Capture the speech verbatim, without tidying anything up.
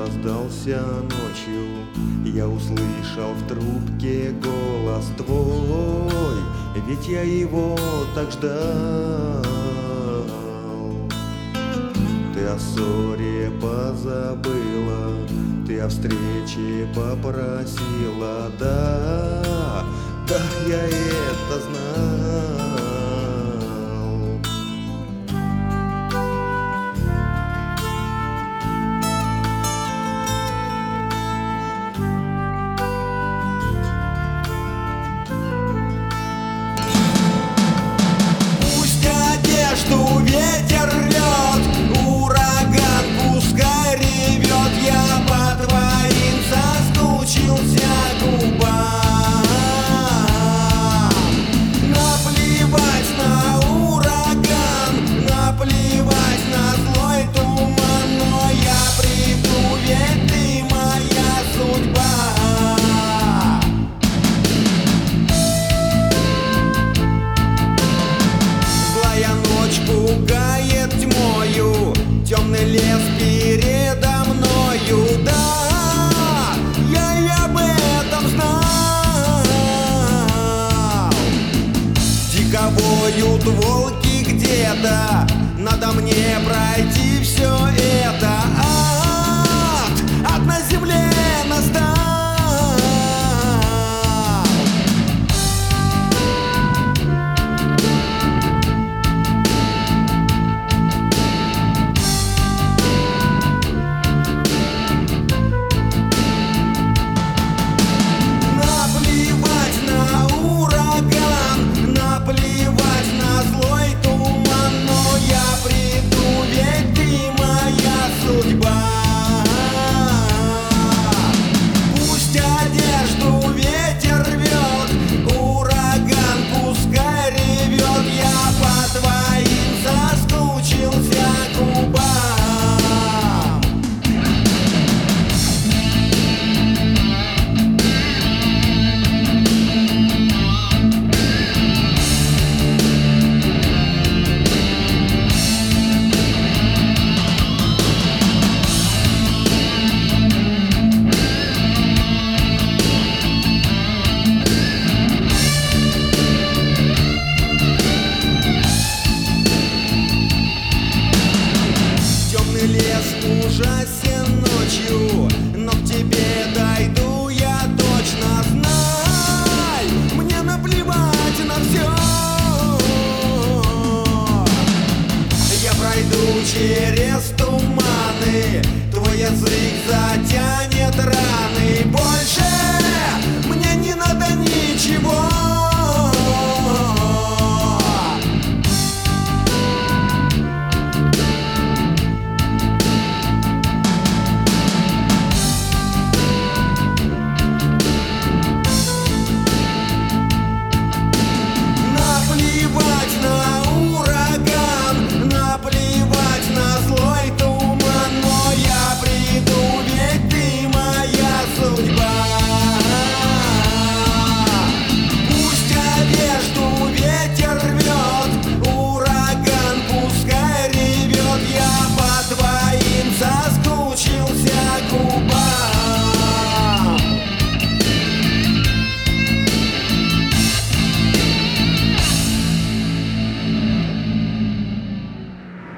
раздался ночью, я услышал в трубке голос твой, ведь я его так ждал. Ты о ссоре позабыла, ты о встрече попросила, да, да, я это знал. Что ветер рвет, ураган пускай ревет, я по твоим соскучился губам. Наплевать на ураган, наплевать на злой туман, но я приду, ведь ты моя судьба. Пугает тьмою, темный лес передо мною, да, я и об этом знал. Дико воют волки где-то, надо мне пройти все это.